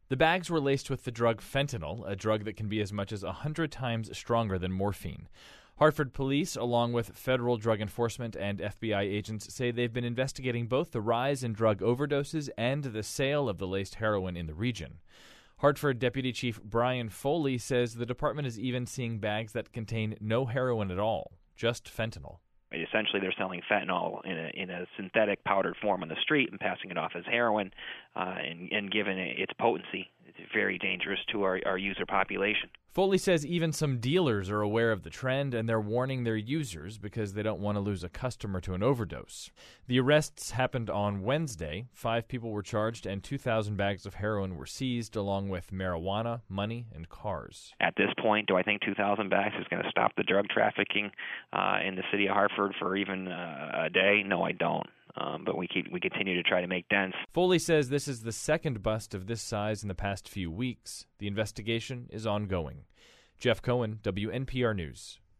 The bags were laced with the drug fentanyl, a drug that can be as much as 100 times stronger than morphine. Hartford police, along with federal drug enforcement and FBI agents, say they've been investigating both the rise in drug overdoses and the sale of the laced heroin in the region. Hartford Deputy Chief Brian Foley says the department is even seeing bags that contain no heroin at all, just fentanyl. Essentially, they're selling fentanyl in a synthetic powdered form on the street and passing it off as heroin, and given its potency, it's very dangerous to our user population. Foley says even some dealers are aware of the trend, and they're warning their users because they don't want to lose a customer to an overdose. The arrests happened on Wednesday. 5 people were charged, and 2,000 bags of heroin were seized, along with marijuana, money, and cars. At this point, do I think 2,000 bags is going to stop the drug trafficking in the city of Hartford for even a day? No, I don't. But we continue to try to make dents. Foley says this is the second bust of this size in the past few weeks. The investigation is ongoing. Jeff Cohen, WNPR News.